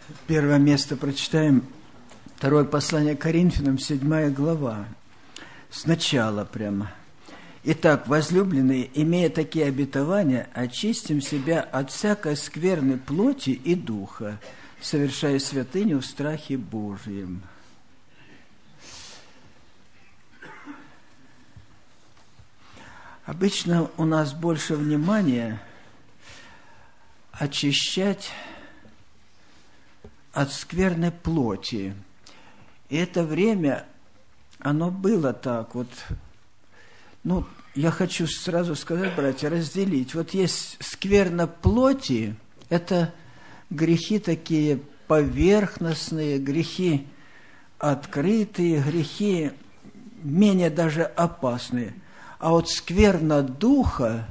Первое место прочитаем. Второе послание Коринфянам, 7 глава. Сначала прямо. Итак, возлюбленные, имея такие обетования, очистим себя от всякой скверной плоти и духа, совершая святыню в страхе Божьем. Обычно у нас больше внимания очищать от скверной плоти. И это время, оно было так вот. Ну, я хочу сразу сказать, братья, разделить. Вот есть скверна плоти, это грехи такие поверхностные, грехи открытые, грехи менее даже опасные. А вот скверна духа,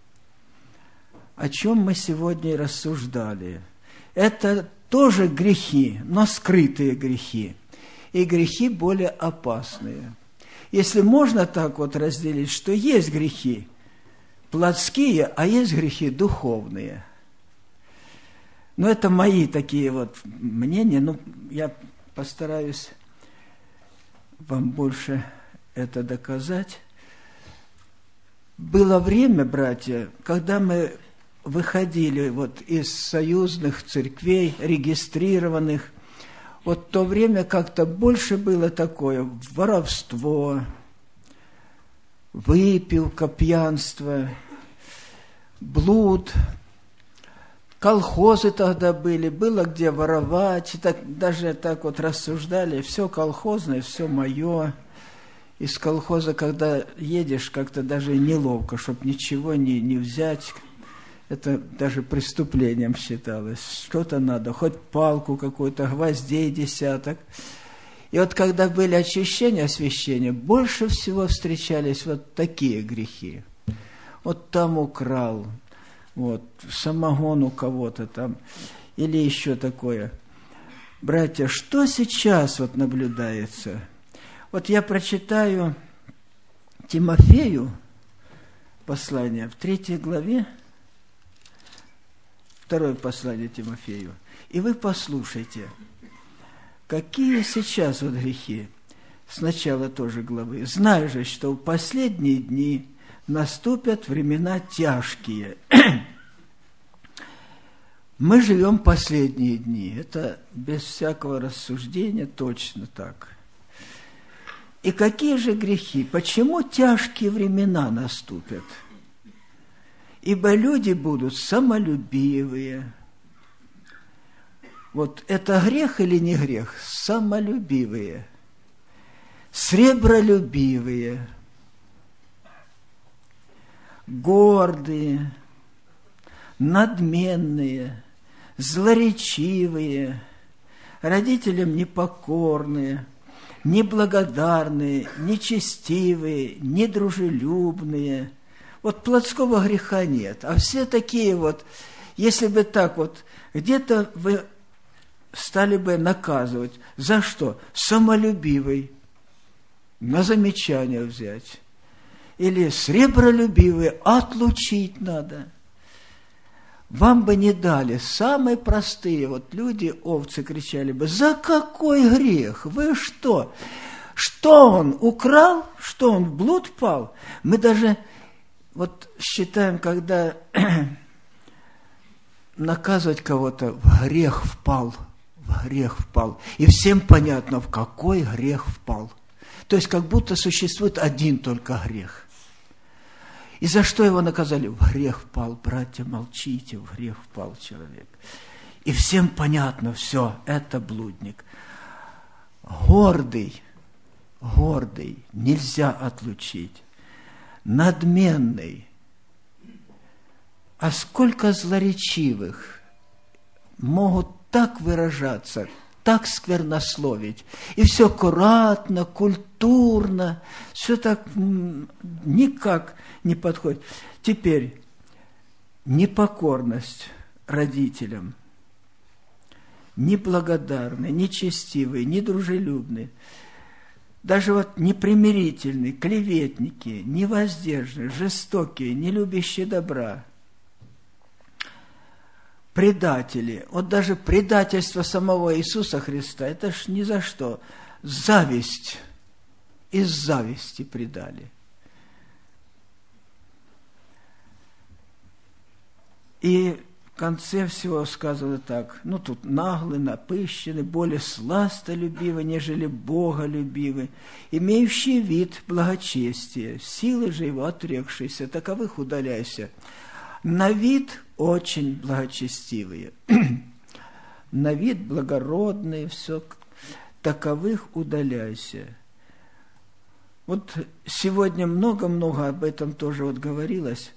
о чем мы сегодня и рассуждали, это тоже грехи, но скрытые грехи. И грехи более опасные. Если можно так вот разделить, что есть грехи плотские, а есть грехи духовные. Но это мои такие вот мнения. Ну, я постараюсь вам больше это доказать. Было время, братья, когда мы выходили вот из союзных церквей, регистрированных, вот в то время как-то больше было такое воровство, выпивка, пьянство, блуд. Колхозы тогда были, было где воровать, так, даже так вот рассуждали, все колхозное, все мое. Из колхоза, когда едешь, как-то даже неловко, чтобы ничего не взять. Это даже преступлением считалось. Что-то надо, хоть палку какую-то, гвоздей десяток. И вот когда были очищения, освящения, больше всего встречались вот такие грехи. Вот там украл, вот, самогон у кого-то там, или еще такое. Братья, что сейчас вот наблюдается? Вот я прочитаю Тимофею послание в 3 главе, 2 послание Тимофею. И вы послушайте, какие сейчас вот грехи. С начала тоже главы. «Знаю же, что в последние дни наступят времена тяжкие». Мы живем последние дни. Это без всякого рассуждения точно так. И какие же грехи? Почему тяжкие времена наступят? Ибо люди будут самолюбивые. Вот это грех или не грех? Самолюбивые. Сребролюбивые. Гордые. Надменные. Злоречивые. Родителям непокорные. Неблагодарные. Нечестивые. Недружелюбные. Вот плотского греха нет. А все такие вот, если бы так вот, где-то вы стали бы наказывать. За что? Самолюбивый. На замечание взять. Или сребролюбивый. Отлучить надо. Вам бы не дали. Самые простые вот люди, овцы, кричали бы: за какой грех? Вы что? Что он украл? Что он в блуд пал? Мы даже вот считаем, когда наказывать кого-то, в грех впал. В грех впал. И всем понятно, в какой грех впал. То есть, как будто существует один только грех. И за что его наказали? В грех впал. Братья, молчите, в грех впал человек. И всем понятно, все, это блудник. Гордый, нельзя отлучить. Надменный. А сколько злоречивых могут так выражаться, так сквернословить. И все аккуратно, культурно, все так никак не подходит. Теперь непокорность родителям, неблагодарные, нечестивые, недружелюбные, даже вот непримирительные, клеветники, невоздержанные, жестокие, не любящие добра. предатели. Вот даже предательство самого Иисуса Христа, это ж ни за что. Зависть. Из зависти предали. И в конце всего сказано так, ну тут наглый, напыщенный, более сластолюбивый, нежели боголюбивый, имеющий вид благочестия, силы же его отрекшиеся, таковых удаляйся. На вид очень благочестивые, на вид благородные, все, таковых удаляйся. Вот сегодня много-много об этом тоже вот говорилось.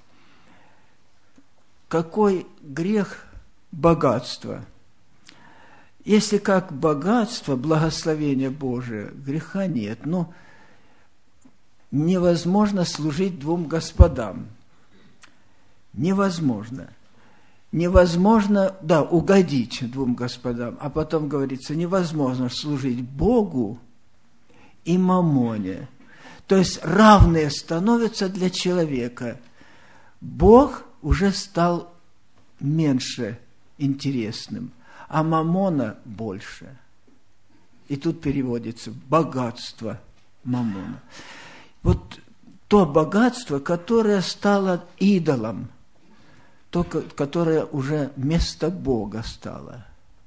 Какой грех богатства? Если как богатство, благословение Божие, греха нет. Но невозможно служить двум господам. Невозможно. Невозможно, да, угодить двум господам. А потом говорится, невозможно служить Богу и мамоне. То есть равные становятся для человека. Бог уже стал меньше интересным, а мамона больше. И тут переводится богатство мамона. Вот то богатство, которое стало идолом, то, которое уже вместо Бога стало.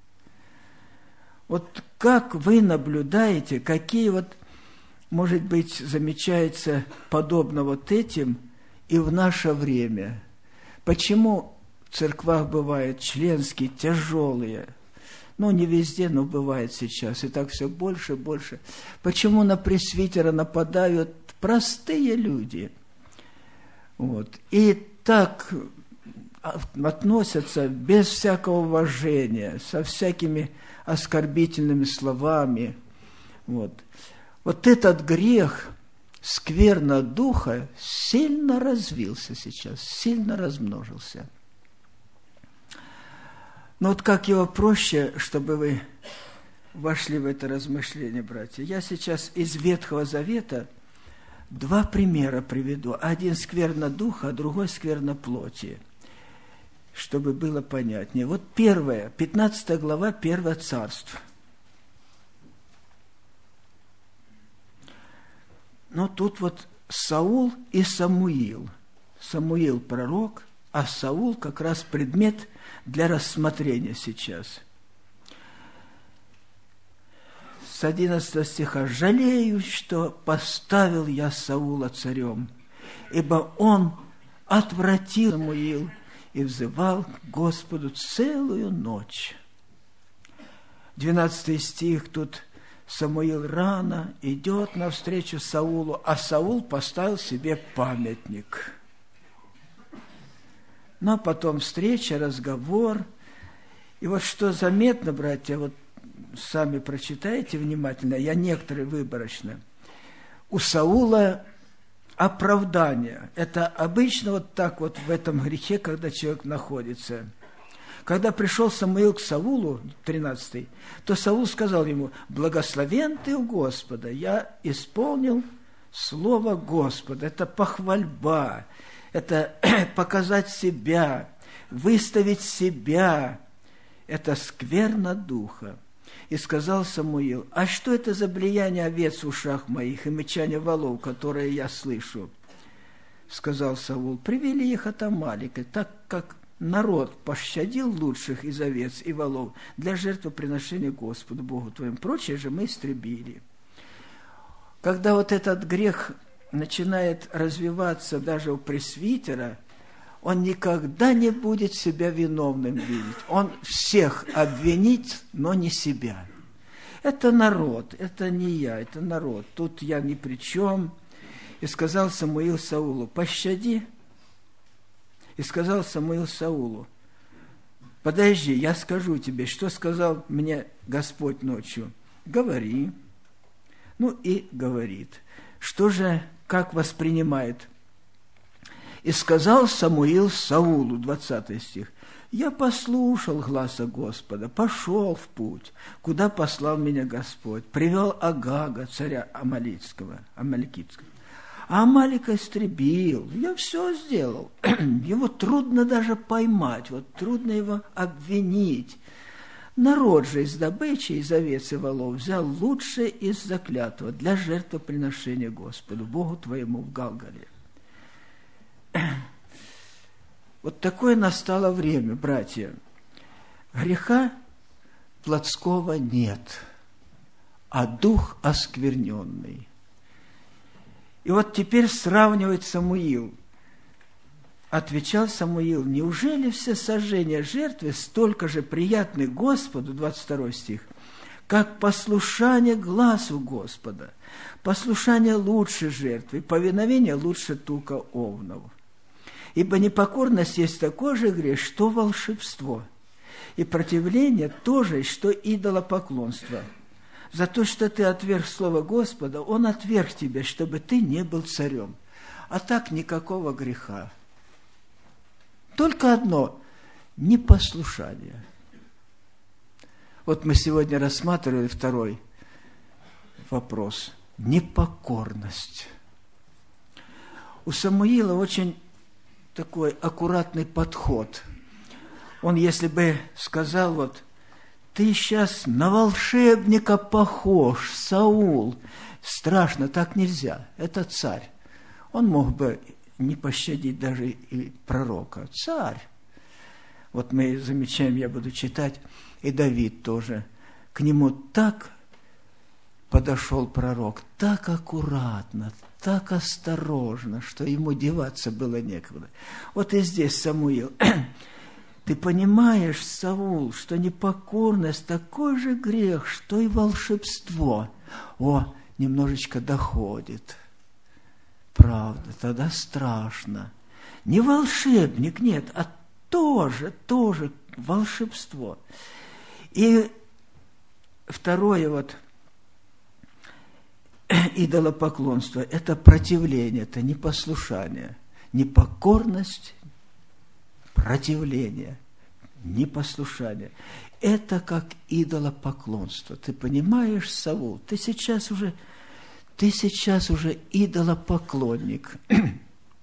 Вот как вы наблюдаете, какие вот, может быть, замечается подобно вот этим и в наше время? Почему в церквах бывают членские, тяжелые? Ну, не везде, но бывает сейчас. И так все больше и больше. Почему на пресвитера нападают простые люди? Вот. И так относятся без всякого уважения, со всякими оскорбительными словами. Вот. Вот этот грех, скверна духа, сильно развился сейчас, сильно размножился. Но вот как его проще, чтобы вы вошли в это размышление, братья. Я сейчас из Ветхого Завета два примера приведу. Один скверна духа, а другой скверна плоти, чтобы было понятнее. Вот первое, 15 глава, 1 Царств. Но тут вот Саул и Самуил. Самуил пророк, а Саул как раз предмет для рассмотрения сейчас. С 11 стиха. «Жалею, что поставил я Саула царем, ибо он отвратил Самуил и взывал к Господу целую ночь». 12 стих тут. Самуил рано идет навстречу Саулу, а Саул поставил себе памятник. Но потом встреча, разговор. И вот что заметно, братья, вот сами прочитайте внимательно, я некоторые выборочно. У Саула оправдание. Это обычно вот так вот в этом грехе, когда человек находится. Когда пришел Самуил к Саулу, 13, то Саул сказал ему: «Благословен ты у Господа, я исполнил слово Господа». Это похвальба, это показать себя, выставить себя. Это скверна духа. И сказал Самуил: «А что это за блияние овец в ушах моих и мычание волов, которые я слышу?» Сказал Саул: «Привели их от Амалика, так как народ пощадил лучших из овец и волов для жертвоприношения Господу Богу твоему. Прочее же мы истребили». Когда вот этот грех начинает развиваться даже у пресвитера, он никогда не будет себя виновным видеть. Он всех обвинит, но не себя. Это народ, это не я, это народ. Тут я ни при чем. И сказал Самуил Саулу: «Пощади». И сказал Самуил Саулу: «Подожди, я скажу тебе, что сказал мне Господь ночью». «Говори». Ну и говорит. Что же, как воспринимает? «И сказал Самуил Саулу», 20 стих, «Я послушал гласа Господа, пошел в путь, куда послал меня Господь, привел Агага, царя Амаликитского. А Амалика истребил, я все сделал. Его трудно даже поймать, вот трудно его обвинить. Народ же из добычи, из овец и волов взял лучшее из заклятого для жертвоприношения Господу, Богу твоему в Галгале. Вот такое настало время, братья. Греха плотского нет, а дух оскверненный. И вот теперь сравнивает Самуил. Отвечал Самуил: неужели все сожжения жертвы столько же приятны Господу, 22 стих, как послушание глазу Господа? Послушание лучше жертвы, повиновение лучше тука овнов. Ибо непокорность есть такой же грех, что волшебство, и противление тоже, что идолопоклонство. За то, что ты отверг слово Господа, Он отверг тебя, чтобы ты не был царем. А так никакого греха. Только одно – непослушание. Вот мы сегодня рассматривали второй вопрос – непокорность. У Самуила очень такой аккуратный подход. Он, если бы сказал, вот, ты сейчас на волшебника похож, Саул, страшно, так нельзя, это царь. Он мог бы не пощадить даже и пророка. Царь. Вот мы замечаем, я буду читать, и Давид тоже. К нему так подошел пророк, так аккуратно, так осторожно, что ему деваться было некуда. Вот и здесь Самуил. Ты понимаешь, Саул, что непокорность такой же грех, что и волшебство. О, немножечко доходит. Правда, тогда страшно. Не волшебник, нет, а тоже волшебство. И второе вот, идолопоклонство, это противление, это непослушание. Непокорность, противление, непослушание. Это как идолопоклонство. Ты понимаешь, Саул, ты сейчас уже идолопоклонник. В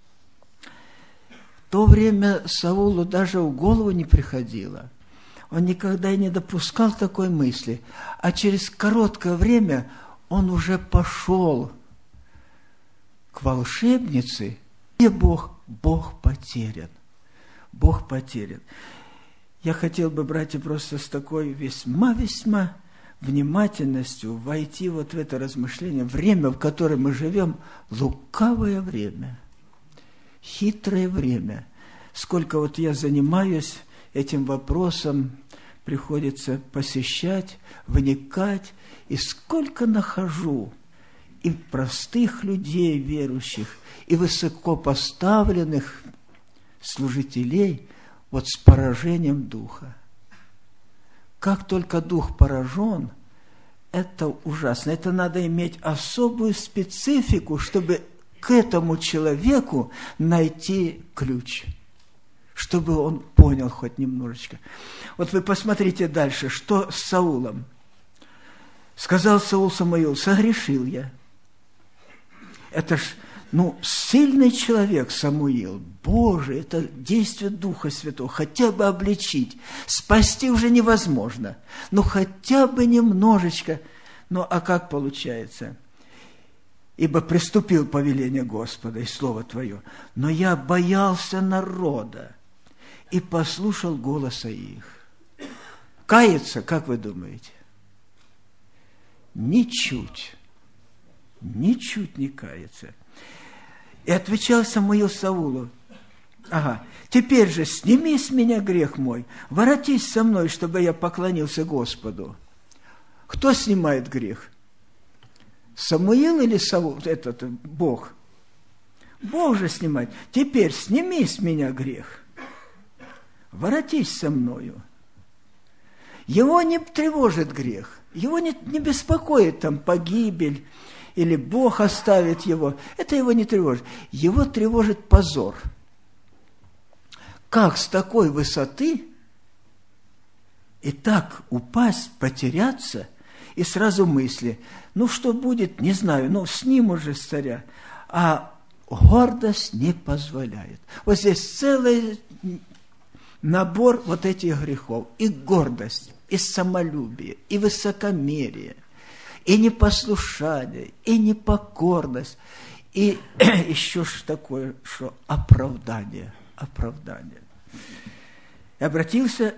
то время Саулу даже в голову не приходило. Он никогда и не допускал такой мысли. А через короткое время он уже пошел к волшебнице, и Бог потерян. Бог потерян. Я хотел бы, братья, просто с такой весьма внимательностью войти вот в это размышление. Время, в котором мы живем, лукавое время, хитрое время. Сколько вот я занимаюсь этим вопросом, приходится посещать, вникать, и сколько нахожу и простых людей верующих, и высокопоставленных служителей вот с поражением духа. Как только дух поражен, это ужасно. Это надо иметь особую специфику, чтобы к этому человеку найти ключ, чтобы он понял хоть немножечко. Вот вы посмотрите дальше, что с Саулом. Сказал Саул Самуилу: согрешил я. Это ж, сильный человек Самуил. Боже, это действие Духа Святого. Хотя бы обличить. Спасти уже невозможно. Хотя бы немножечко. А как получается? Ибо приступил повеление Господа и Слово Твое. Но я боялся народа и послушал голоса их. Каяться, как вы думаете? Ничуть не кается. И отвечал Самуил Саулу: теперь же сними с меня грех мой, воротись со мной, чтобы я поклонился Господу. Кто снимает грех? Самуил или Саул? Бог. Бог же снимает. Теперь сними с меня грех. Воротись со мною. Его не тревожит грех. Его не беспокоит погибель, или Бог оставит его. Это его не тревожит. Его тревожит позор. Как с такой высоты и так упасть, потеряться, и сразу мысли: что будет, не знаю, сниму же с царя. А гордость не позволяет. Вот здесь целый набор вот этих грехов. И гордость, и самолюбие, и высокомерие, и непослушание, и непокорность, и еще что такое, что оправдание. И обратился,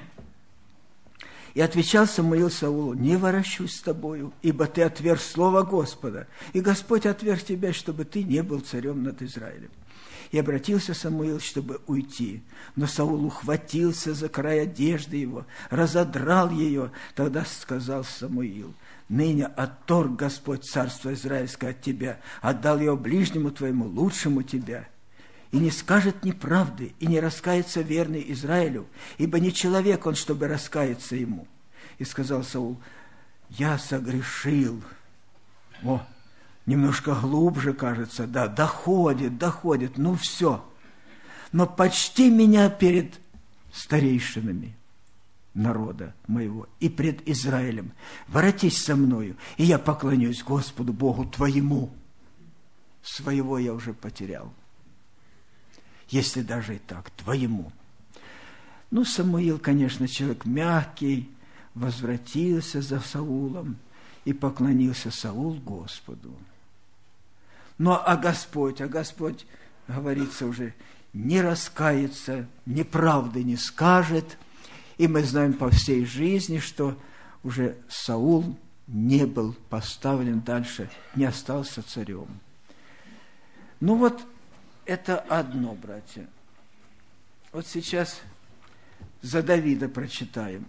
и отвечал Самуил Саулу: не ворочусь с тобою, ибо ты отверг слово Господа, и Господь отверг тебя, чтобы ты не был царем над Израилем. И обратился Самуил, чтобы уйти, но Саул ухватился за край одежды его, разодрал ее. Тогда сказал Самуил: ныне отторг Господь царство израильское от тебя, отдал его ближнему твоему, лучшему тебя. И не скажет неправды, и не раскается верный Израилю, ибо не человек он, чтобы раскаяться ему. И сказал Саул: я согрешил. О, немножко глубже, кажется, да, доходит, ну все. Но почти меня перед старейшинами народа моего и пред Израилем. Воротись со мною, и я поклонюсь Господу Богу твоему. Своего я уже потерял. Если даже и так, твоему. Ну, Самуил, конечно, человек мягкий, возвратился за Саулом, и поклонился Саул Господу. Ну, а Господь, говорится уже, не раскается, неправды не скажет. И мы знаем по всей жизни, что уже Саул не был поставлен дальше, не остался царем. Ну вот, это одно, братья. Вот сейчас за Давида прочитаем.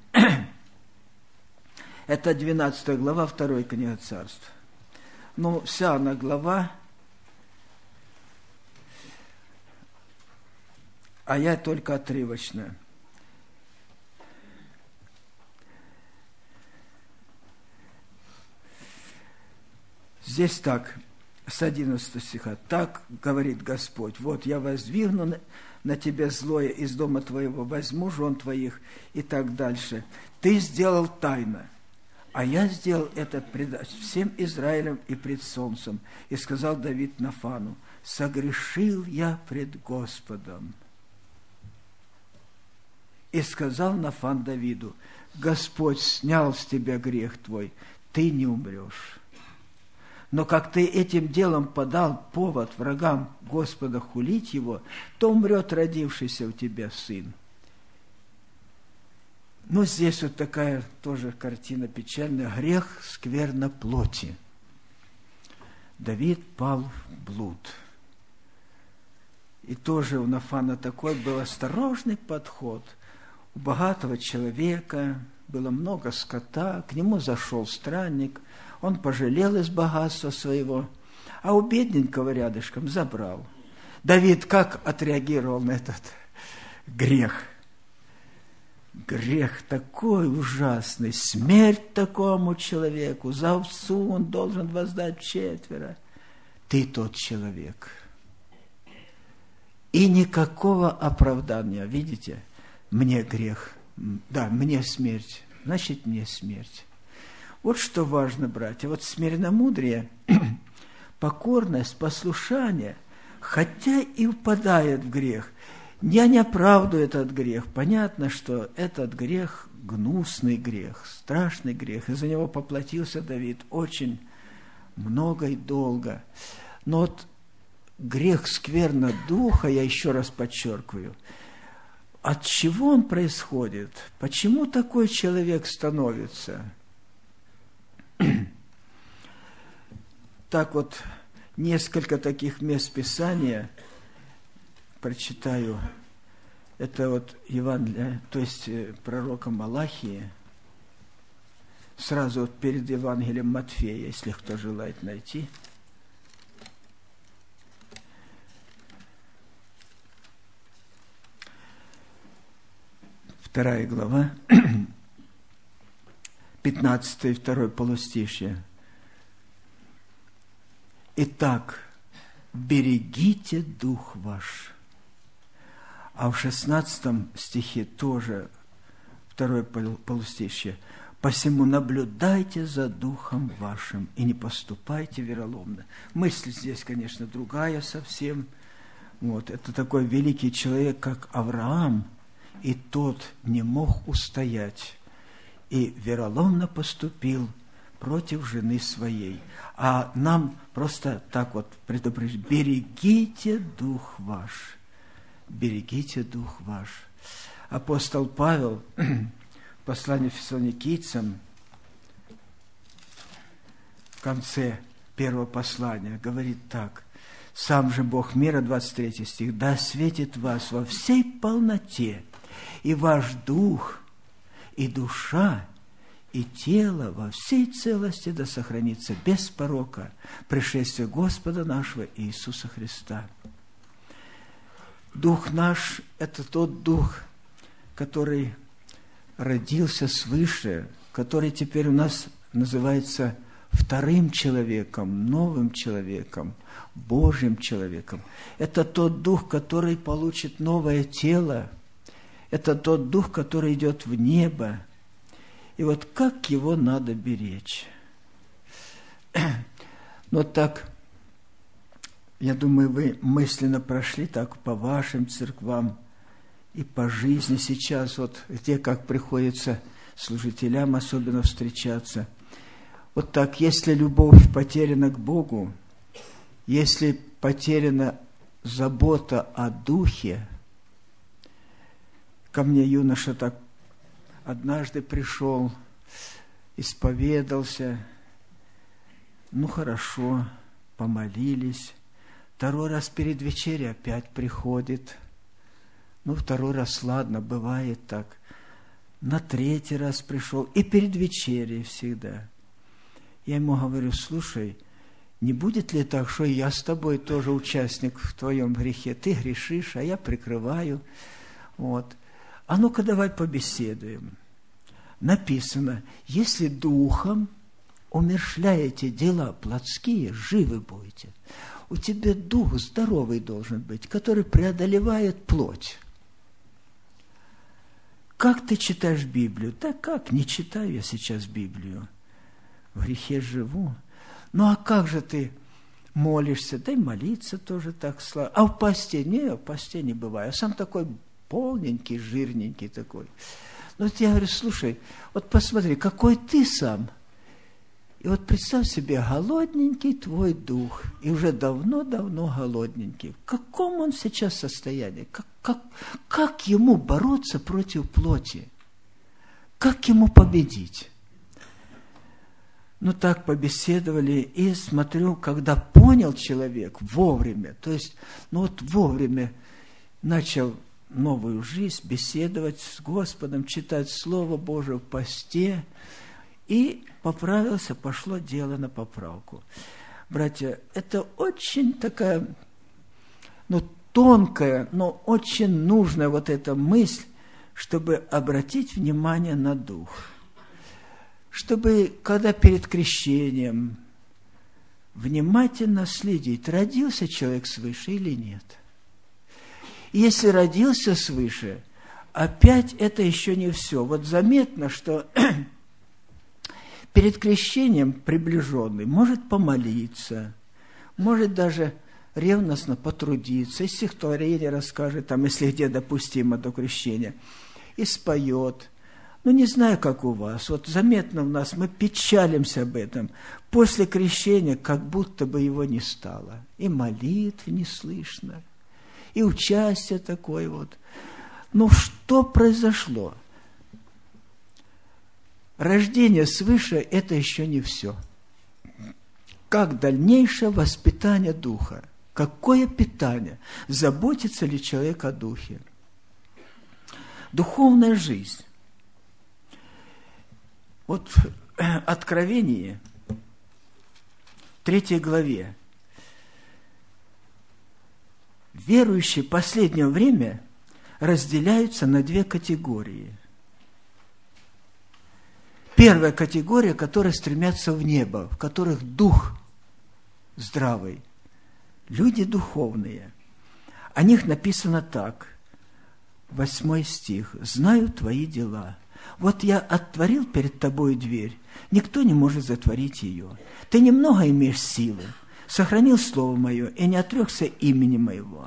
Это 12 глава 2 книги Царств. Ну, вся она глава, а я только отрывочная. Здесь так, с 11 стиха. Так говорит Господь: вот я воздвигну на тебя злое из дома твоего, возьму жен твоих, и так дальше. Ты сделал тайно, а я сделал это пред всем Израилем и пред солнцем. И сказал Давид Нафану: согрешил я пред Господом. И сказал Нафан Давиду: Господь снял с тебя грех твой, ты не умрешь. Но как ты этим делом подал повод врагам Господа хулить его, то умрет родившийся у тебя сын. Ну, здесь вот такая тоже картина печальная. Грех, скверна плоти. Давид пал в блуд. И тоже у Нафана такой был осторожный подход. У богатого человека было много скота, к нему зашел странник, он пожалел из богатства своего, а у бедненького рядышком забрал. Давид как отреагировал на этот грех? Грех такой ужасный, смерть такому человеку, за овцу он должен воздать 4. Ты тот человек. И никакого оправдания, видите? Мне грех, да, мне смерть, значит, мне смерть. Вот что важно, братья, вот смиренномудрие, покорность, послушание, хотя и впадает в грех, я не оправдываю этот грех. Понятно, что этот грех гнусный грех, страшный грех, и за него поплатился Давид очень много и долго. Но вот грех скверна духа, я еще раз подчеркиваю, от чего он происходит? Почему такой человек становится? Так вот, несколько таких мест Писания прочитаю. Это вот Евангелие, то есть пророка Малахии, сразу вот перед Евангелием Матфея, если кто желает найти. Вторая глава, 15 и 2 полустишье. Итак, берегите дух ваш. А в 16 стихе тоже 2 полустишье. Посему наблюдайте за духом вашим и не поступайте вероломно. Мысль здесь, конечно, другая совсем. Вот, это такой великий человек, как Авраам, и тот не мог устоять, и вероломно поступил против жены своей. А нам просто так вот предупреждать: берегите дух ваш, берегите дух ваш. Апостол Павел в послании Фессалоникийцам в конце первого послания говорит так: «Сам же Бог мира», 23 стих, «да осветит вас во всей полноте, и ваш дух, и душа, и тело во всей целости да сохранится без порока пришествия Господа нашего Иисуса Христа». Дух наш – это тот дух, который родился свыше, который теперь у нас называется вторым человеком, новым человеком, Божьим человеком. Это тот дух, который получит новое тело. Это тот дух, который идет в небо. И вот как его надо беречь? Но так, я думаю, вы мысленно прошли так по вашим церквам и по жизни сейчас, вот где как приходится служителям особенно встречаться. Вот так, если любовь потеряна к Богу, если потеряна забота о духе. Ко мне юноша так однажды пришел, исповедался, ну хорошо, помолились. Второй раз перед вечерей опять приходит. Ну, второй раз, ладно, бывает так. На третий раз пришел, и перед вечерей всегда. Я ему говорю: слушай, не будет ли так, что я с тобой тоже участник в твоем грехе? Ты грешишь, а я прикрываю. Вот. А ну-ка давай побеседуем. Написано: если духом умерщвляете дела плотские, живы будете. У тебя дух здоровый должен быть, который преодолевает плоть. Как ты читаешь Библию? Да как, не читаю я сейчас Библию. В грехе живу. Ну а как же ты молишься? Да и молиться тоже так слабо. А в посте? Не, в посте не бываю. Я сам такой полненький, жирненький такой. Ну вот я говорю: слушай, вот посмотри, какой ты сам. И вот представь себе, голодненький твой дух, и уже давно-давно голодненький. В каком он сейчас состоянии? Как ему бороться против плоти? Как ему победить? Ну, так побеседовали, и смотрю, когда понял человек вовремя, то есть, ну вот вовремя начал новую жизнь, беседовать с Господом, читать Слово Божие в посте, и поправился, пошло дело на поправку. Братья, это очень такая, ну, тонкая, но очень нужная вот эта мысль, чтобы обратить внимание на дух. Чтобы, когда перед крещением, внимательно следить, родился человек свыше или нет. И если родился свыше, опять это еще не все. Вот заметно, что перед крещением приближенный может помолиться, может даже ревностно потрудиться, из стихотворения расскажет, там, если где допустимо до крещения, и споет. Ну, не знаю, как у вас. Вот заметно у нас, мы печалимся об этом. После крещения как будто бы его не стало. И молитв не слышно, и участие такое вот. Ну, что произошло? Рождение свыше – это еще не все. Как дальнейшее воспитание духа? Какое питание? Заботится ли человек о духе? Духовная жизнь. Вот в Откровении, 3 главе, верующие в последнее время разделяются на 2 категории. Первая категория, которые стремятся в небо, в которых дух здравый, люди духовные. О них написано так, 8 стих: «Знаю твои дела, Вот я отворил перед тобой дверь, никто не может затворить ее. Ты немного имеешь силы, сохранил слово мое и не отрекся имени моего.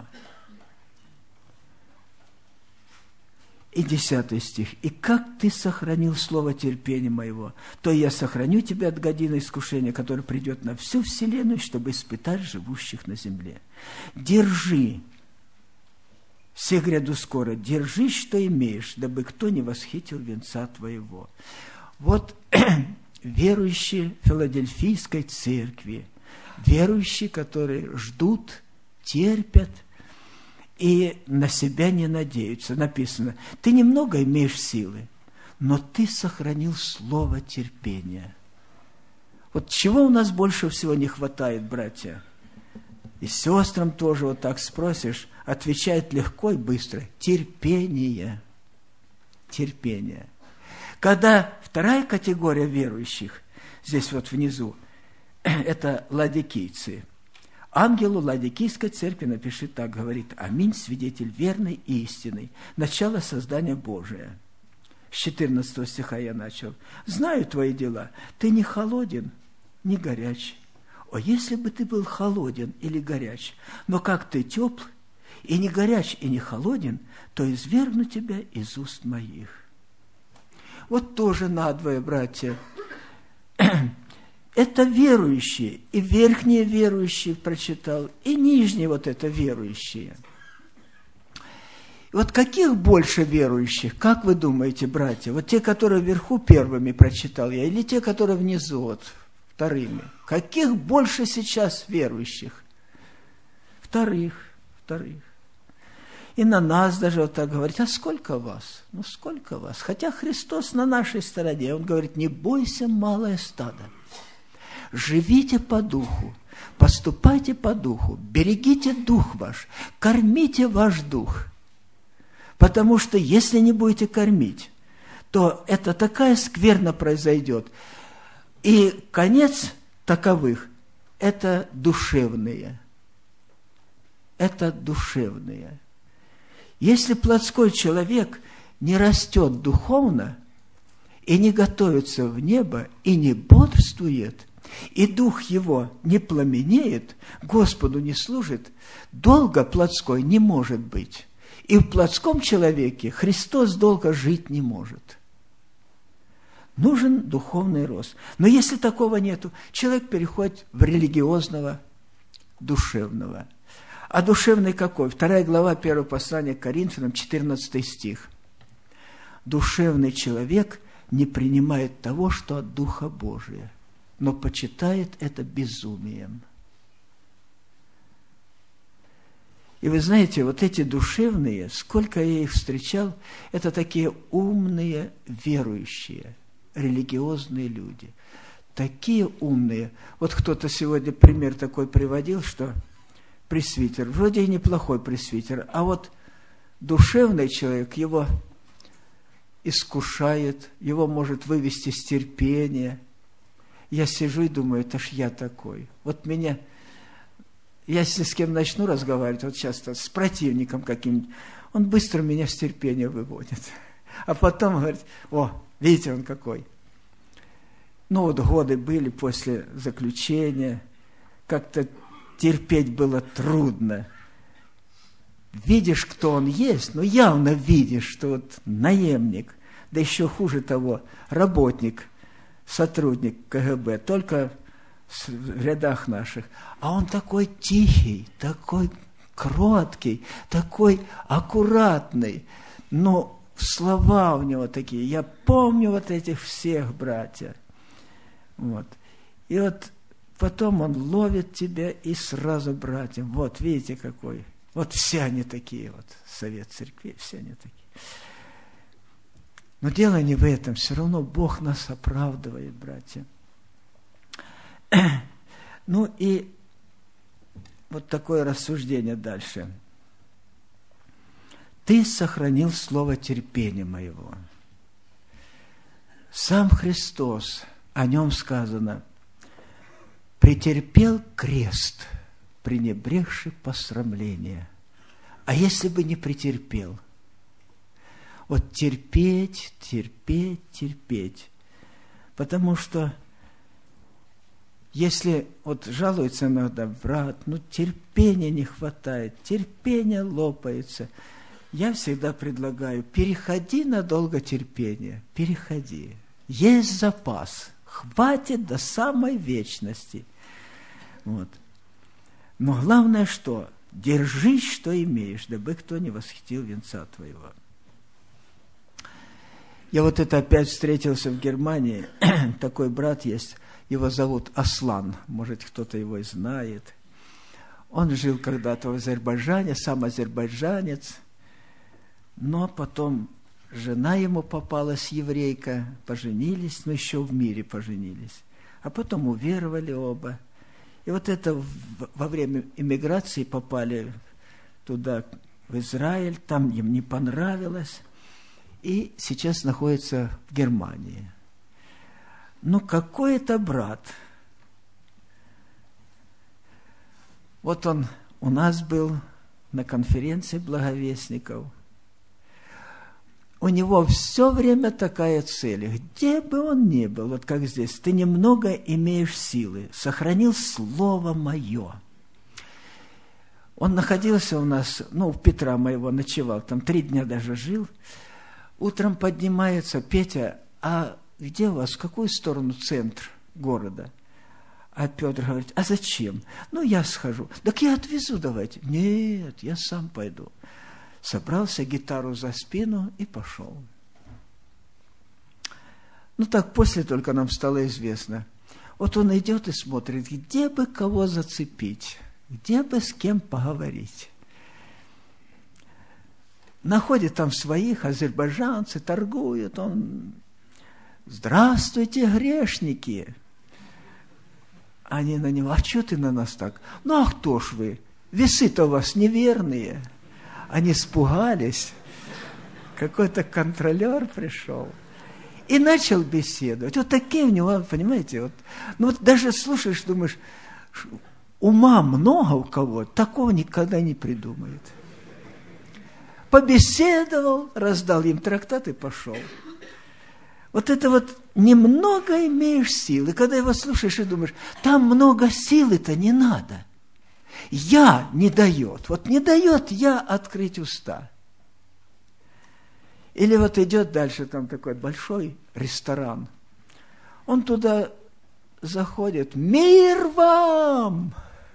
И 10 стих. «И как ты сохранил слово терпения моего, то я сохраню тебя от годины искушения, которое придет на всю вселенную, чтобы испытать живущих на земле. Держи, все гряду скоро, держи, что имеешь, дабы кто не восхитил венца твоего». Вот верующие Филадельфийской церкви, верующие, которые ждут, терпят, и на себя не надеются. Написано, ты немного имеешь силы, но ты сохранил слово терпения. Вот чего у нас больше всего не хватает, братья? И сестрам тоже вот так спросишь, отвечают легко и быстро. Терпение. Терпение. Когда вторая категория верующих, здесь вот внизу, это ладикийцы. Ангелу Ладикийской церкви напиши так, говорит: «Аминь, свидетель верный и истинный, начало создания Божия». С 14 стиха я начал. «Знаю твои дела, ты не холоден, не горяч. О, если бы ты был холоден или горяч, но как ты тепл, и не горяч, и не холоден, то извергну тебя из уст моих». Вот тоже надвое, братья. Это верующие, и верхние верующие прочитал, и нижние вот это верующие. Вот каких больше верующих, как вы думаете, братья? Вот те, которые вверху первыми прочитал я, или те, которые внизу вот вторыми? Каких больше сейчас верующих? Вторых. И на нас даже вот так говорит: а сколько вас? Ну, сколько вас? Хотя Христос на нашей стороне. Он говорит: не бойся, малое стадо. Живите по духу, поступайте по духу, берегите дух ваш, кормите ваш дух. Потому что если не будете кормить, то это такая скверна произойдет. И конец таковых – это душевные. Это душевные. Если плотской человек не растет духовно, и не готовится в небо, и не бодрствует, и дух его не пламенеет, Господу не служит, долго плотской не может быть. И в плотском человеке Христос долго жить не может. Нужен духовный рост. Но если такого нету, человек переходит в религиозного, душевного. А душевный какой? 2 глава 1 послания к Коринфянам, 14 стих. «Душевный человек не принимает того, что от Духа Божия, но почитает это безумием». И вы знаете, вот эти душевные, сколько я их встречал, это такие умные верующие, религиозные люди. Такие умные. Вот кто-то сегодня пример такой приводил, что пресвитер, вроде и неплохой пресвитер, а вот душевный человек его искушает, его может вывести с терпения. Я сижу и думаю, это ж я такой. Вот меня, я если с кем начну разговаривать, вот часто с противником каким-нибудь, он быстро меня с терпения выводит. А потом говорит: о, видите, он какой. Ну вот годы были после заключения, как-то терпеть было трудно. Видишь, кто он есть, но явно видишь, что вот наемник, да еще хуже того, работник, сотрудник КГБ, только в рядах наших. А он такой тихий, такой кроткий, такой аккуратный. Но слова у него такие. Я помню вот этих всех, братья. Вот. И вот потом он ловит тебя и сразу братьям. Вот, видите, какой. Вот все они такие, вот, совет церкви, все они такие. Но дело не в этом, все равно Бог нас оправдывает, братья. Ну и вот такое рассуждение дальше. Ты сохранил слово терпения моего. Сам Христос, о нем сказано, претерпел крест, пренебрегший посрамление. А если бы не претерпел? Вот терпеть. Потому что если вот жалуется иногда брат, терпения не хватает, терпение лопается, я всегда предлагаю, переходи на долготерпение, переходи. Есть запас, хватит до самой вечности. Вот. Но главное что? Держись, что имеешь, дабы кто не восхитил венца твоего. Я вот это опять встретился в Германии, такой брат есть, его зовут Аслан, может, кто-то его и знает. Он жил когда-то в Азербайджане, сам азербайджанец, но потом жена ему попалась, еврейка, поженились, но еще в мире поженились. А потом уверовали оба. И вот это во время эмиграции попали туда, в Израиль, там им не понравилось, и сейчас находится в Германии. Ну, какой это брат? Вот он у нас был на конференции благовестников. У него все время такая цель. Где бы он ни был, вот как здесь, ты немного имеешь силы, сохранил слово мое. Он находился у нас, у Петра моего ночевал, там 3 дня даже жил. Утром поднимается: Петя, а где у вас, в какую сторону центр города? А Петр говорит: а зачем? Я схожу. Так я отвезу, давайте. Нет, я сам пойду. Собрался, гитару за спину и пошел. Так после только нам стало известно. Вот он идет и смотрит, где бы кого зацепить, где бы с кем поговорить. Находит там своих, азербайджанцы, торгуют. Он: здравствуйте, грешники. Они на него: а что ты на нас так? А кто ж вы? Весы-то у вас неверные. Они испугались. Какой-то контролер пришел и начал беседовать. Вот такие у него, понимаете, даже слушаешь, думаешь, ума много у кого, такого никогда не придумает. Побеседовал, раздал им трактат и пошел. Вот это немного имеешь сил. И когда его слушаешь и думаешь, там много силы-то не надо. Я не дает. Не дает я открыть уста. Или идет дальше, там такой большой ресторан. Он туда заходит: мир вам!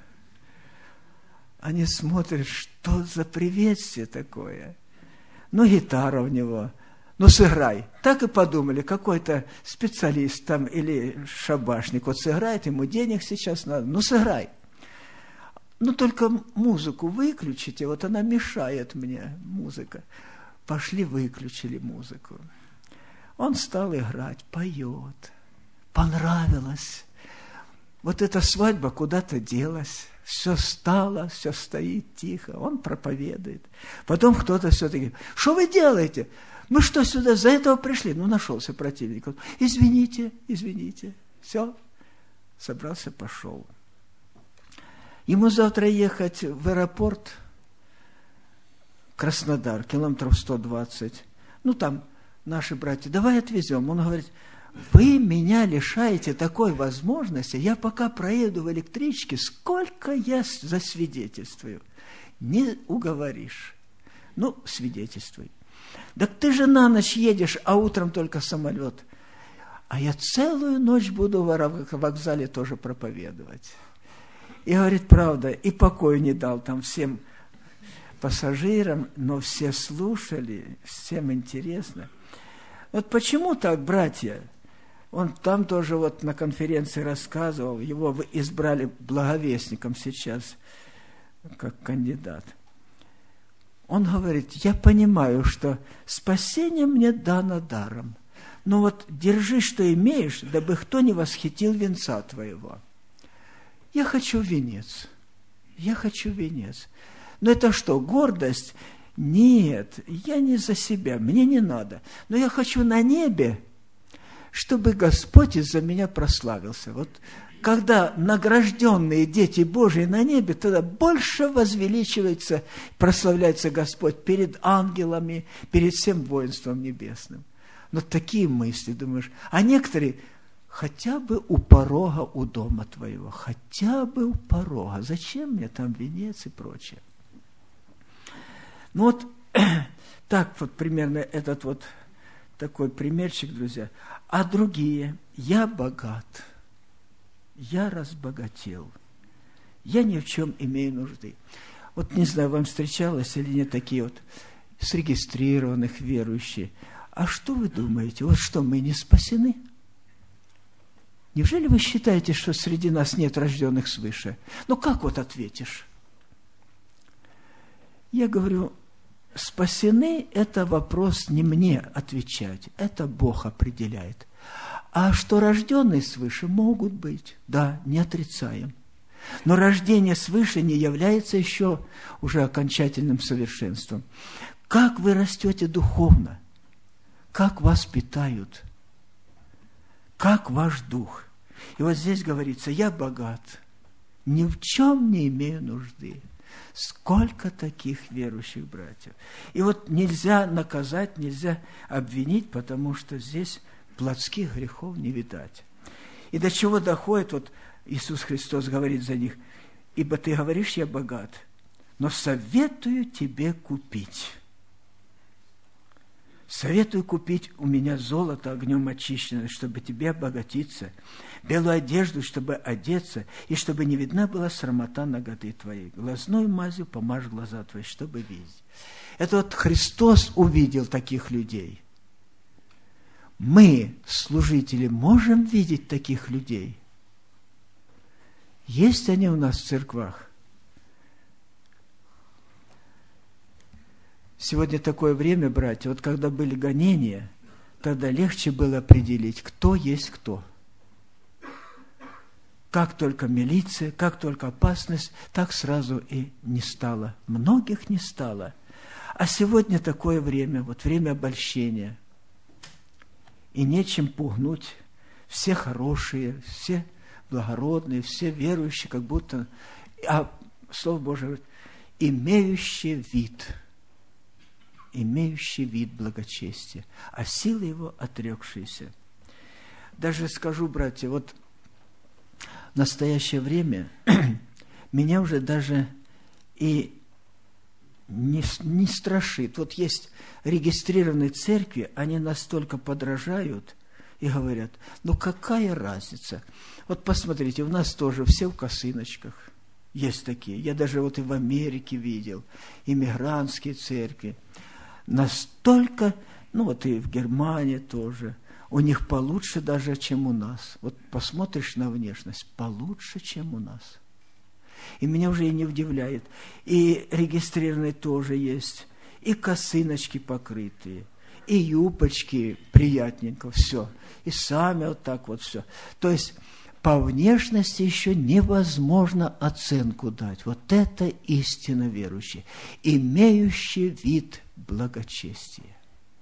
Они смотрят, что за приветствие такое. Гитара у него. Сыграй. Так и подумали, какой-то специалист там или шабашник сыграет, ему денег сейчас надо. Сыграй. Только музыку выключите, она мешает мне, музыка. Пошли, выключили музыку. Он стал играть, поет. Понравилось. Эта свадьба куда-то делась. Все стало, все стоит тихо. Он проповедует. Потом кто-то все-таки: что вы делаете? Мы что, сюда за этого пришли? Нашелся противник. Извините. Все. Собрался, пошел. Ему завтра ехать в аэропорт Краснодар, километров 120. Там наши братья: давай отвезем. Он говорит: вы меня лишаете такой возможности, я пока проеду в электричке, сколько я засвидетельствую. Не уговоришь. Свидетельствуй. Так ты же на ночь едешь, а утром только самолет. А я целую ночь буду в вокзале тоже проповедовать. И говорит, правда, и покой не дал там всем пассажирам, но все слушали, всем интересно. Почему так, братья? Он там тоже на конференции рассказывал, его избрали благовестником сейчас, как кандидат. Он говорит: я понимаю, что спасение мне дано даром, но держи, что имеешь, дабы кто не восхитил венца твоего. Я хочу венец. Но это что, гордость? Нет, я не за себя, мне не надо. Но я хочу на небе, чтобы Господь из-за меня прославился. Вот когда награжденные дети Божии на небе, тогда больше возвеличивается, прославляется Господь перед ангелами, перед всем воинством небесным. Но такие мысли, думаешь, а некоторые хотя бы у порога у дома твоего, хотя бы у порога, зачем мне там венец и прочее? Ну вот так вот примерно этот вот такой примерчик, друзья. А другие, я богат, я разбогател, я ни в чем имею нужды. Вот не знаю, вам встречалось или нет такие вот срегистрированных верующие. А что вы думаете? Вот что, мы не спасены? Неужели вы считаете, что среди нас нет рожденных свыше? Ну, как вот ответишь? Я говорю, спасены – это вопрос не мне отвечать, это Бог определяет. А что рожденные свыше могут быть, да, не отрицаем. Но рождение свыше не является еще уже окончательным совершенством. Как вы растете духовно? Как вас питают? Как ваш дух? И вот здесь говорится, я богат, ни в чем не имею нужды. Сколько таких верующих братьев. И вот нельзя наказать, нельзя обвинить, потому что здесь плотских грехов не видать. И до чего доходит, вот Иисус Христос говорит за них, ибо ты говоришь, я богат, но советую тебе купить. Советую купить у меня золото огнем очищенное, чтобы тебе обогатиться, белую одежду, чтобы одеться, и чтобы не видна была срамота наготы твоей. Глазной мазью помажь глаза твои, чтобы видеть. Это вот Христос увидел таких людей. Мы, служители, можем видеть таких людей? Есть они у нас в церквах? Сегодня такое время, братья, вот когда были гонения, тогда легче было определить, кто есть кто. Как только милиция, как только опасность, так сразу и не стало. Многих не стало. А сегодня такое время, вот время обольщения. И нечем пугнуть. Все хорошие, все благородные, все верующие, как будто, а Слово Божие говорит, имеющий вид благочестия, а силы его отрекшиеся. Даже скажу, братья, вот в настоящее время меня уже даже и не страшит. Вот есть регистрированные церкви, они настолько подражают и говорят, ну какая разница? Вот посмотрите, у нас тоже все в косыночках. Есть такие. Я даже вот и в Америке видел, иммигрантские церкви. Настолько, ну вот и в Германии тоже, у них получше даже, чем у нас. Вот посмотришь на внешность, получше, чем у нас. И меня уже и не удивляет. И регистрированные тоже есть, и косыночки покрытые, и юбочки приятненько, все. И сами вот так вот все. То есть по внешности еще невозможно оценку дать. Вот это истинно верующий, имеющий вид благочестия.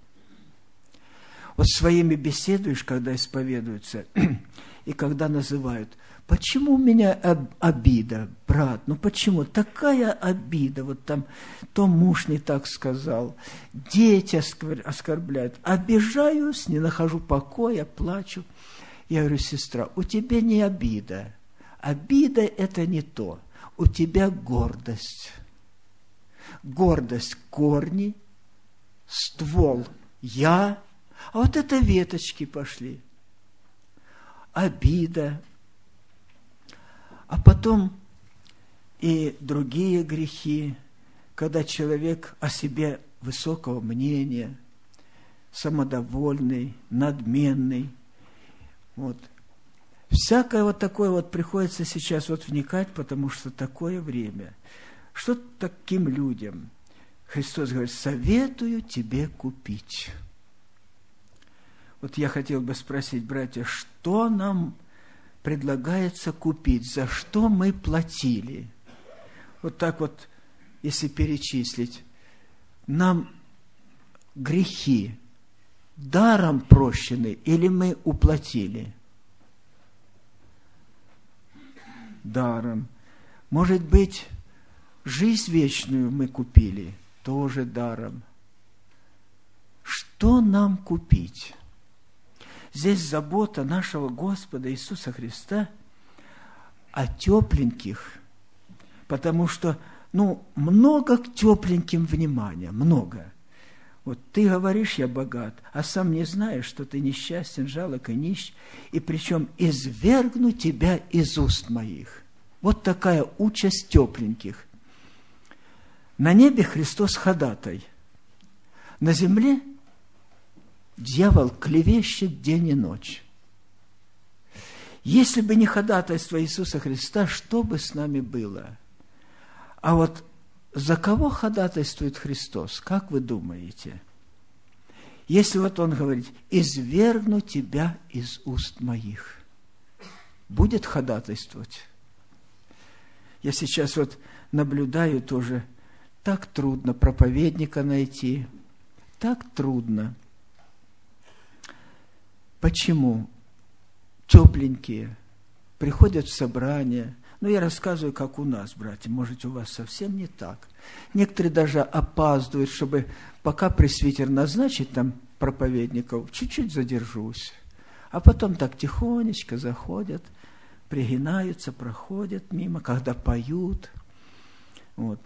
Вот своими беседуешь, когда исповедуются, и когда называют, почему у меня обида, брат, ну почему такая обида, вот там то муж не так сказал, дети оскорбляют, обижаюсь, не нахожу покоя, плачу. Я говорю, сестра, у тебя не обида, обида это не то, у тебя гордость. Гордость – корни, ствол – я, а вот это веточки пошли. Обида. А потом и другие грехи, когда человек о себе высокого мнения, самодовольный, надменный. Вот. Всякое вот такое вот приходится сейчас вот вникать, потому что такое время. Что таким людям? Христос говорит, советую тебе купить. Вот я хотел бы спросить, братья, что нам предлагается купить? За что мы платили? Вот так вот, если перечислить, нам грехи даром прощены или мы уплатили? Даром. Может быть, жизнь вечную мы купили, тоже даром. Что нам купить? Здесь забота нашего Господа Иисуса Христа о тепленьких, потому что, много к тепленьким внимания, много. Вот ты говоришь, я богат, а сам не знаешь, что ты несчастен, жалок и нищ, и причем извергну тебя из уст моих. Вот такая участь тепленьких. На небе Христос ходатай, на земле дьявол клевещет день и ночь. Если бы не ходатайство Иисуса Христа, что бы с нами было? А вот за кого ходатайствует Христос? Как вы думаете? Если вот Он говорит, извергну тебя из уст моих, будет ходатайствовать? Я сейчас вот наблюдаю тоже, так трудно проповедника найти, так трудно. Почему? Тепленькие приходят в собрание. Я рассказываю, как у нас, братья. Может, у вас совсем не так. Некоторые даже опаздывают, чтобы пока пресвитер назначит там проповедников, чуть-чуть задержусь. А потом так тихонечко заходят, пригинаются, проходят мимо, когда поют. Вот.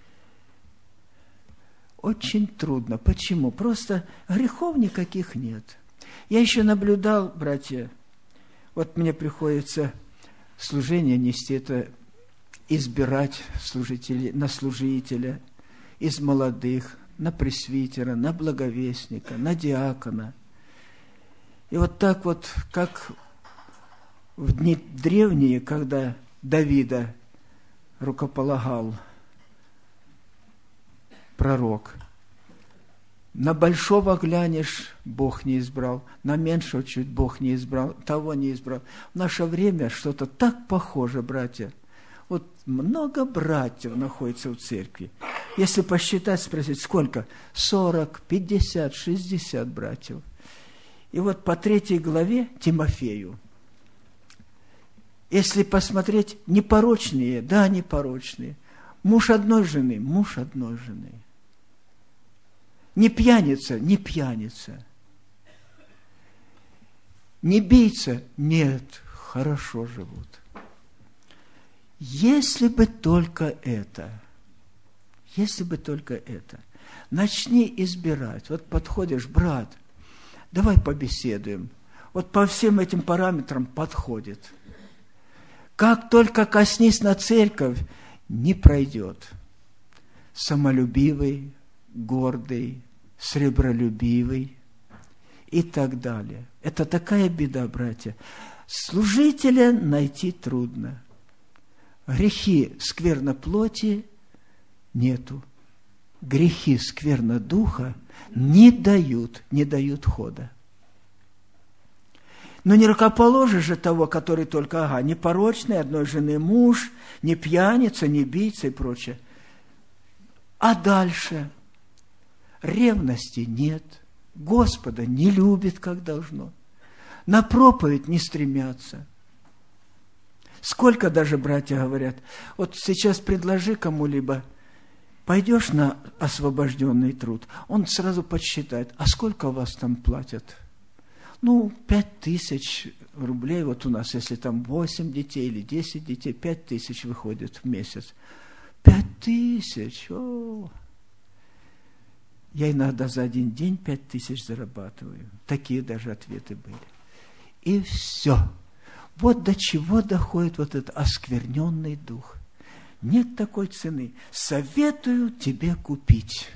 Очень трудно. Почему? Просто грехов никаких нет. Я еще наблюдал, братья, вот мне приходится служение нести, это избирать служителей, на служителя из молодых, на пресвитера, на благовестника, на диакона. И вот так вот, как в дни древние, когда Давида рукополагал пророк, на большого глянешь, Бог не избрал, на меньшего чуть Бог не избрал, того не избрал. В наше время что-то так похоже, братья. Вот много братьев находится в церкви. Если посчитать, спросить, сколько? 40, 50, 60 братьев. И вот по 3 главе Тимофею. Если посмотреть, непорочные, да, непорочные. Муж одной жены, муж одной жены. Не пьяница, не пьяница. Не бийца, нет, хорошо живут. Если бы только это, начни избирать. Вот подходишь, брат, давай побеседуем. Вот по всем этим параметрам подходит. Как только коснись на церковь, не пройдет. Самолюбивый, гордый, сребролюбивый и так далее. Это такая беда, братья. Служителя найти трудно. Грехи скверно плоти нету. Грехи скверно духа не дают хода. Но не рукоположишь же того, который только, непорочный, одной жены муж, не пьяница, не бийца и прочее. А дальше ревности нет, Господа не любит, как должно, на проповедь не стремятся. Сколько даже братья говорят, вот сейчас предложи кому-либо, пойдешь на освобожденный труд, он сразу подсчитает, а сколько вас там платят? 5000 рублей, вот у нас, если там 8 детей или 10 детей, 5000 выходит в месяц. 5000, Я иногда за один день 5000 зарабатываю. Такие даже ответы были. И все. Вот до чего доходит вот этот оскверненный дух. Нет такой цены. Советую тебе купить.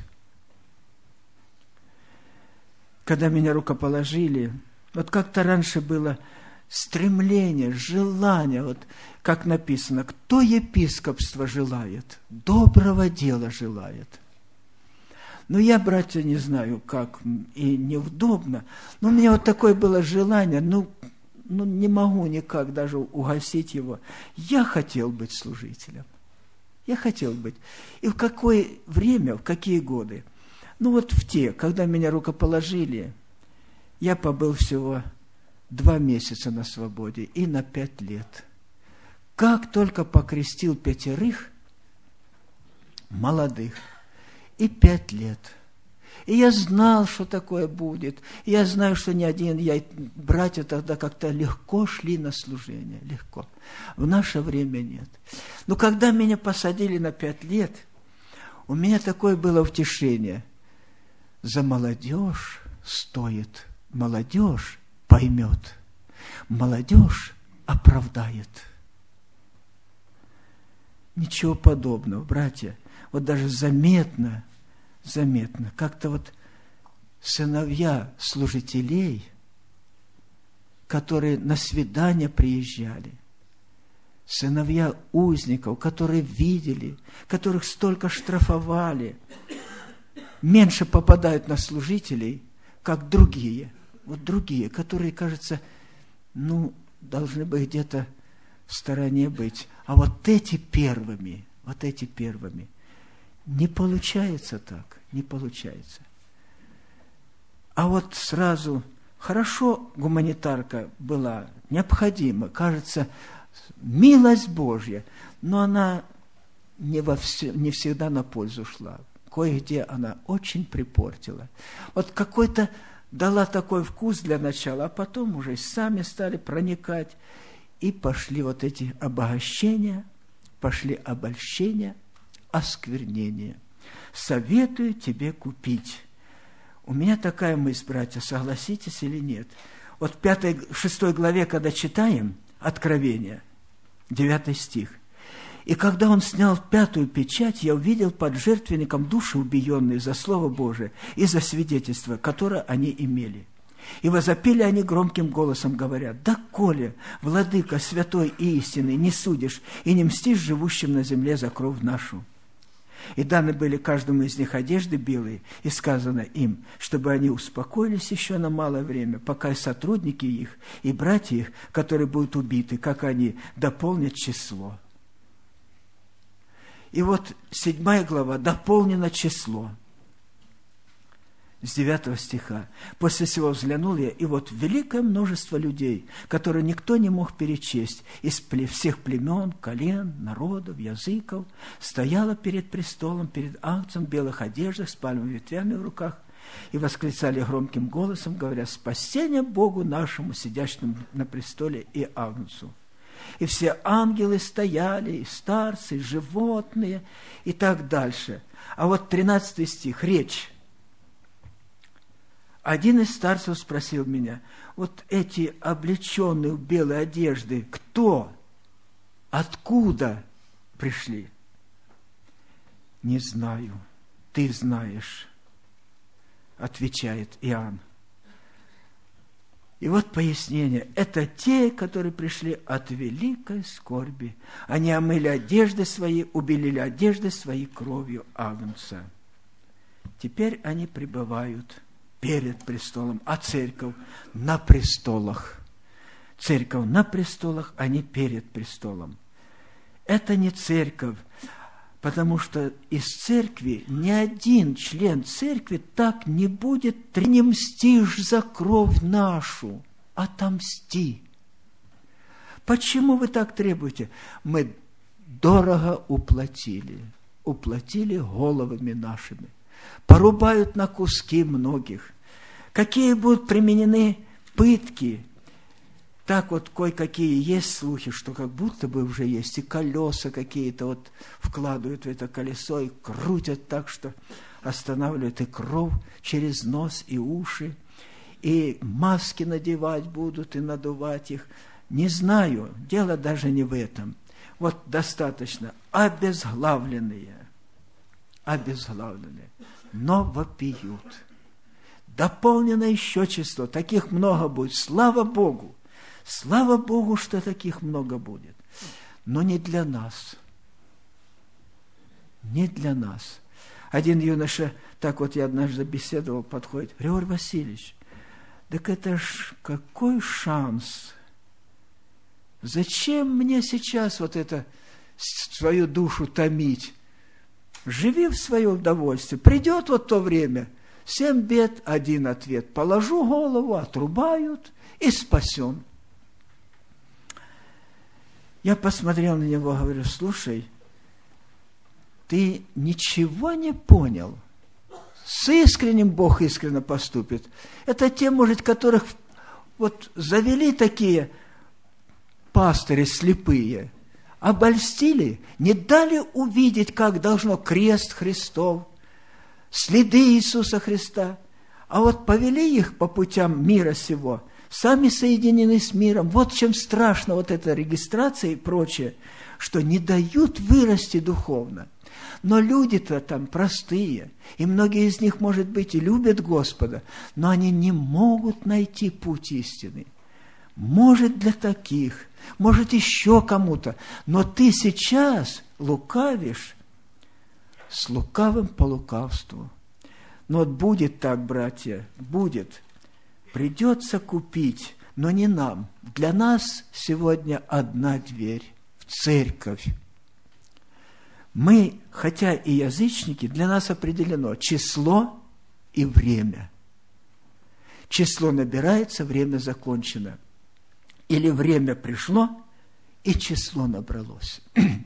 Когда меня рукоположили, вот как-то раньше было стремление, желание, вот как написано, кто епископство желает, доброго дела желает. Я, братья, не знаю, как, и неудобно, но у меня вот такое было желание, не могу никак даже угасить его. Я хотел быть служителем. Я хотел быть. И в какое время, в какие годы? В те, когда меня рукоположили, Я побыл всего 2 месяца на свободе и на 5 лет. Как только покрестил 5 молодых и 5 лет. И я знал, что такое будет. И я знаю, что ни один, братья тогда как-то легко шли на служение. Легко. В наше время нет. Но когда меня посадили на 5 лет, у меня такое было утешение. За молодежь стоит. Молодежь поймет. Молодежь оправдает. Ничего подобного, братья. Вот даже заметно, как-то вот сыновья служителей, которые на свидания приезжали, сыновья узников, которые видели, которых столько штрафовали, меньше попадают на служителей, как другие. Вот другие, которые, кажется, должны бы где-то в стороне быть. А вот эти первыми. Не получается так, не получается. А вот сразу, хорошо гуманитарка была, необходима, кажется, милость Божья, но она не всегда на пользу шла. Кое-где она очень припортила. Вот какой-то дала такой вкус для начала, а потом уже сами стали проникать, и пошли вот эти обогащения, пошли обольщения, осквернения. Советую тебе купить. У меня такая мысль, братья, согласитесь или нет? Вот в 6 главе, когда читаем Откровение, 9 стих, «И когда он снял 5 печать, я увидел под жертвенником души убиенные за Слово Божие и за свидетельство, которое они имели. И возопили они громким голосом, говоря: доколе, владыка святой и истинный, не судишь и не мстишь живущим на земле за кровь нашу? И даны были каждому из них одежды белые, и сказано им, чтобы они успокоились еще на малое время, пока и сотрудники их, и братья их, которые будут убиты, как они, дополнят число». И вот 7 глава, дополнено число. С 9 стиха. «После всего взглянул я, и вот великое множество людей, которые никто не мог перечесть, из всех племен, колен, народов, языков, стояло перед престолом, перед Агнцем в белых одеждах, с пальмовыми ветвями в руках, и восклицали громким голосом, говоря: спасение Богу нашему, сидящему на престоле, и Агнцу. И все ангелы стояли, и старцы, и животные, и так дальше». А вот 13 стих, речь. Один из старцев спросил меня: вот эти облеченные в белые одежды, кто? Откуда пришли? «Не знаю, ты знаешь», отвечает Иоанн. И вот пояснение. Это те, которые пришли от великой скорби. Они омыли одежды свои, убелили одежды свои кровью Агнца. Теперь они пребывают перед престолом, а церковь на престолах. Церковь на престолах, а не перед престолом. Это не церковь, потому что из церкви ни один член церкви так не будет: ты не мстишь за кровь нашу, отомсти. Почему вы так требуете? Мы дорого уплатили головами нашими. Порубают на куски многих. Какие будут применены пытки? Так вот кое-какие есть слухи, что как будто бы уже есть и колеса какие-то вот вкладывают в это колесо и крутят так, что останавливают и кровь через нос и уши, и маски надевать будут и надувать их. Не знаю, дело даже не в этом. Вот достаточно обезглавленные, но вопиют. Дополнено еще число, таких много будет, слава Богу. Слава Богу, что таких много будет. Но не для нас. Не для нас. Один юноша, так вот я однажды беседовал, подходит: Григорий Васильевич, так это ж какой шанс? Зачем мне сейчас вот это свою душу томить? Живи в свое удовольствие. Придет вот то время, 7 бед, 1 ответ. Положу голову, отрубают и спасен. Я посмотрел на него, говорю: слушай, ты ничего не понял. С искренним Бог искренне поступит. Это те, может, которых вот завели такие пастыри слепые, обольстили, не дали увидеть, как должно крест Христов, следы Иисуса Христа, а вот повели их по путям мира сего, сами соединены с миром. Вот чем страшно вот эта регистрация и прочее, что не дают вырасти духовно. Но люди-то там простые, и многие из них, может быть, и любят Господа, но они не могут найти путь истины. Может, для таких, может, еще кому-то, но ты сейчас лукавишь с лукавым по лукавству. Но вот будет так, братья, будет. Придется купить, но не нам. Для нас сегодня одна дверь – в церковь. Мы, хотя и язычники, для нас определено число и время. Число набирается, время закончено. Или время пришло, и число набралось.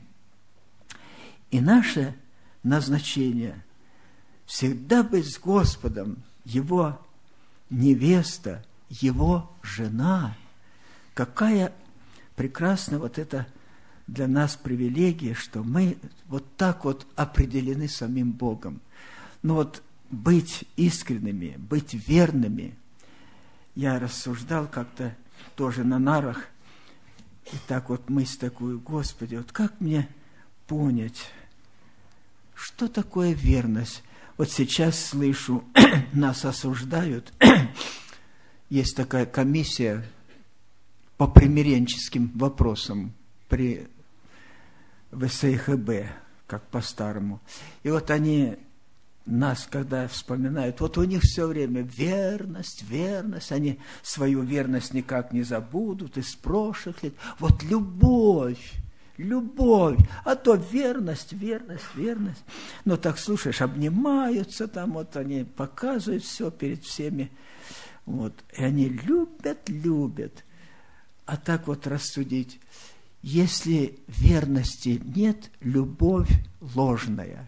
И наше назначение всегда быть с Господом, Его невеста, Его жена. Какая прекрасна вот эта для нас привилегия, что мы вот так вот определены самим Богом. Но вот быть искренними, быть верными. Я рассуждал как-то тоже на нарах, и так вот мысль такую: Господи, вот как мне понять, что такое верность? Вот сейчас слышу, нас осуждают. Есть такая комиссия по примиренческим вопросам при ВСХБ, как по-старому. И вот они нас, когда вспоминают, вот у них все время верность, верность, они свою верность никак не забудут из прошлых лет. Вот любовь, любовь, а то верность, верность, верность. Ну, так слушаешь, обнимаются там, вот они показывают все перед всеми. Вот, и они любят, любят. А так вот рассудить, если верности нет, любовь ложная.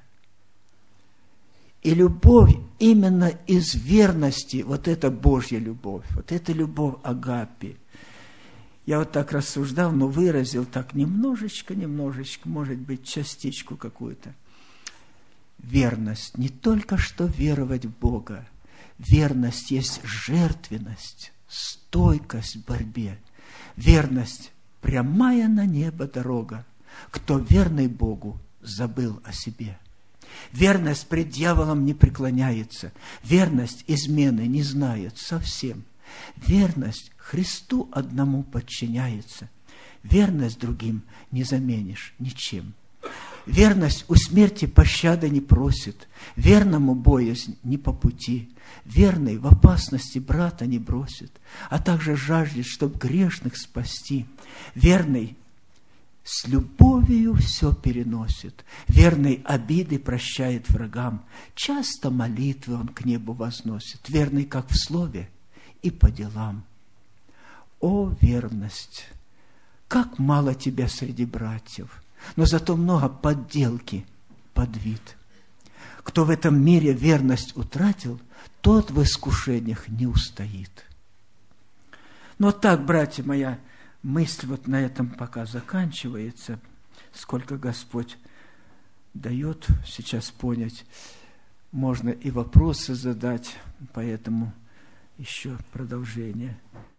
И любовь именно из верности, вот это Божья любовь, вот это любовь агапи. Я вот так рассуждал, но выразил так немножечко, может быть, частичку какую-то. Верность, не только что веровать в Бога. Верность есть жертвенность, стойкость в борьбе. Верность – прямая на небо дорога. Кто верный Богу, забыл о себе. Верность пред дьяволом не преклоняется. Верность измены не знает совсем. Верность Христу одному подчиняется. Верность другим не заменишь ничем. Верность у смерти пощады не просит. Верному боязнь не по пути. Верный в опасности брата не бросит, а также жаждет, чтоб грешных спасти. Верный с любовью все переносит. Верный обиды прощает врагам. Часто молитвы он к небу возносит. Верный как в слове и по делам. О, верность! Как мало тебя среди братьев, но зато много подделки под вид. Кто в этом мире верность утратил, тот в искушениях не устоит. Но так, братья, моя мысль вот на этом пока заканчивается. Сколько Господь дает сейчас понять. Можно и вопросы задать, поэтому еще продолжение.